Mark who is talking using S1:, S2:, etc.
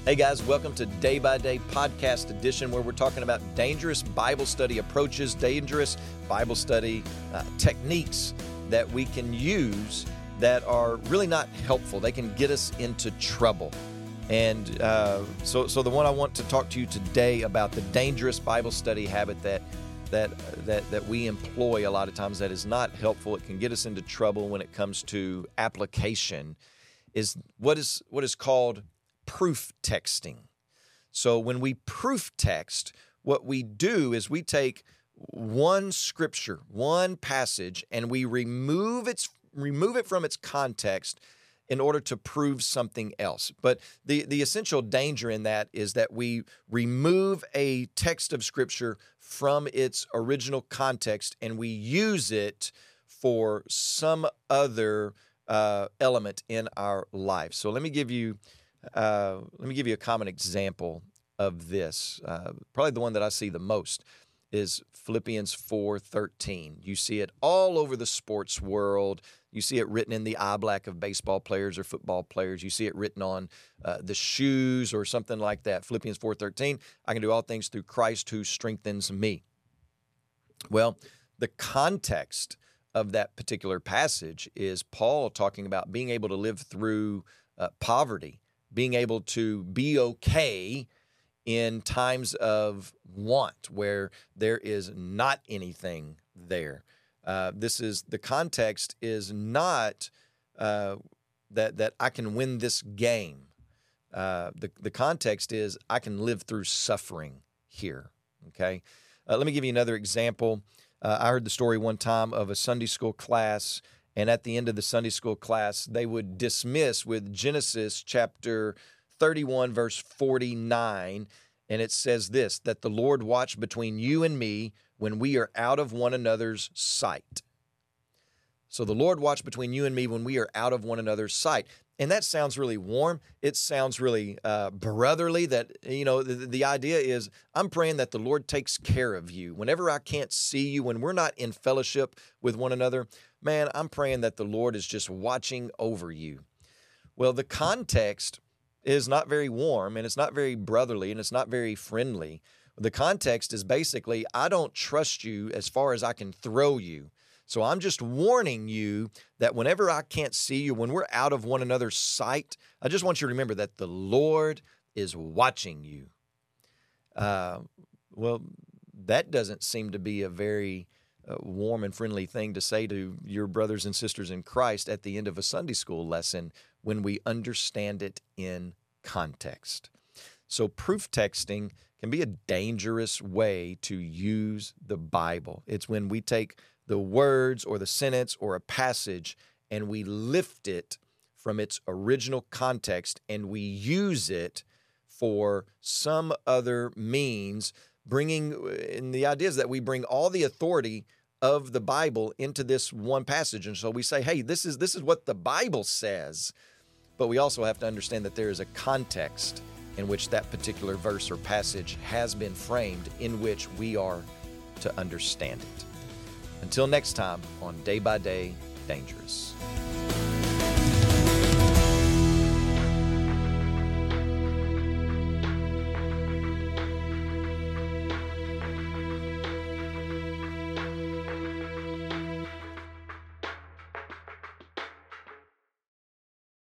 S1: Hey guys, welcome to Day by Day Podcast Edition, where we're talking about dangerous Bible study approaches, dangerous Bible study techniques that we can use that are really not helpful. They can get us into trouble. And so the one I want to talk to you today about, the dangerous Bible study habit that we employ a lot of times that is not helpful. It can get us into trouble when it comes to application, is what is called proof texting. So when we proof text, what we do is we take one scripture, one passage, and we remove it from its context in order to prove something else. But the essential danger in that is that we remove a text of scripture from its original context and we use it for some other element in our life. So let me give you a common example of this. Probably the one that I see the most is Philippians 4:13. You see it all over the sports world. You see it written in the eye black of baseball players or football players. You see it written on the shoes or something like that. Philippians 4:13, I can do all things through Christ who strengthens me. Well, the context of that particular passage is Paul talking about being able to live through poverty, being able to be okay in times of want where there is not anything there. The context is not that I can win this game. The context is I can live through suffering here. Okay, let me give you another example. I heard the story one time of a Sunday school class. And at the end of the Sunday school class, they would dismiss with Genesis chapter 31, verse 49. And it says this, that the Lord watched between you and me when we are out of one another's sight. So the Lord watched between you and me when we are out of one another's sight. And that sounds really warm. It sounds really brotherly. That, the idea is I'm praying that the Lord takes care of you. Whenever I can't see you, when we're not in fellowship with one another, man, I'm praying that the Lord is just watching over you. Well, the context is not very warm, and it's not very brotherly, and it's not very friendly. The context is basically, I don't trust you as far as I can throw you. So I'm just warning you that whenever I can't see you, when we're out of one another's sight, I just want you to remember that the Lord is watching you. Well, that doesn't seem to be a very warm and friendly thing to say to your brothers and sisters in Christ at the end of a Sunday school lesson when we understand it in context. So proof texting can be a dangerous way to use the Bible. It's when we take the words or the sentence or a passage and we lift it from its original context and we use it for some other means, and the idea is that we bring all the authority of the Bible into this one passage. And so we say, hey, this is what the Bible says. But we also have to understand that there is a context in which that particular verse or passage has been framed in which we are to understand it. Until next time on Day by Day Dangerous.